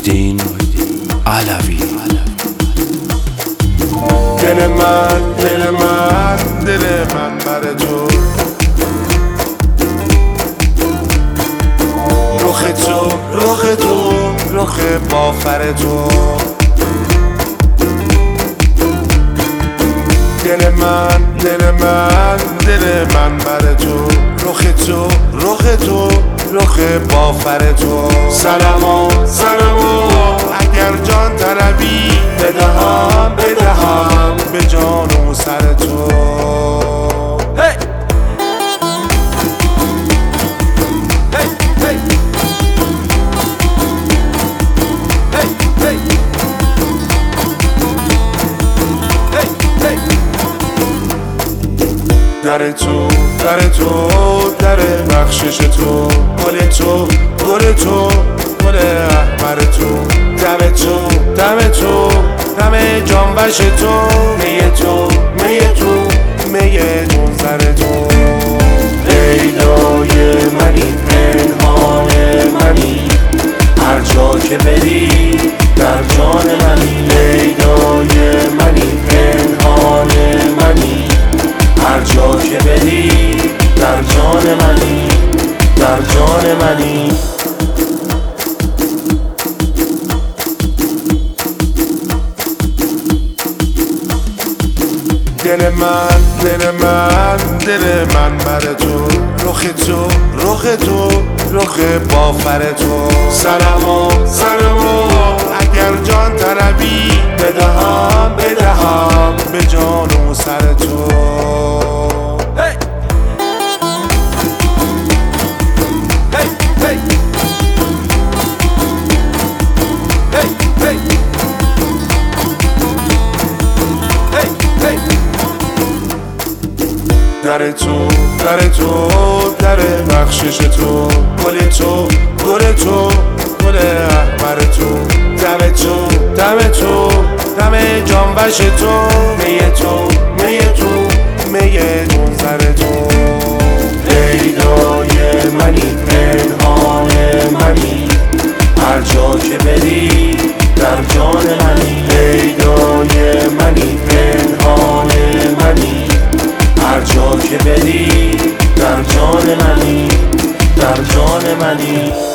محیدین علوی. دل من بر تو، رخ بافر تو. دل من بر تو، رخ بافر تو. سلام اگر جان طلبی، بدهم به جان و سر تو. در بخشش تو، گل احمر تو. دم جانبش تو، می منظر تو. لیلای منی، پنهان منی، هر جا که بری در جان منی. لیلای منی، پنهان منی، هر جا که بری در جان منی، در جان منی. دل من بر تو، رخ بافر تو. سلام اگر جان طلبی، بدهم به جان و سر تو. در بخشش تو، گل احمر تو. دم جانبش تو، می منظر تو. لیلای منی، پنهان منی، هر جا که بری در جان منی. لیلای منی، پنهان منی، هر جا که بری در جان منی، در جان منی.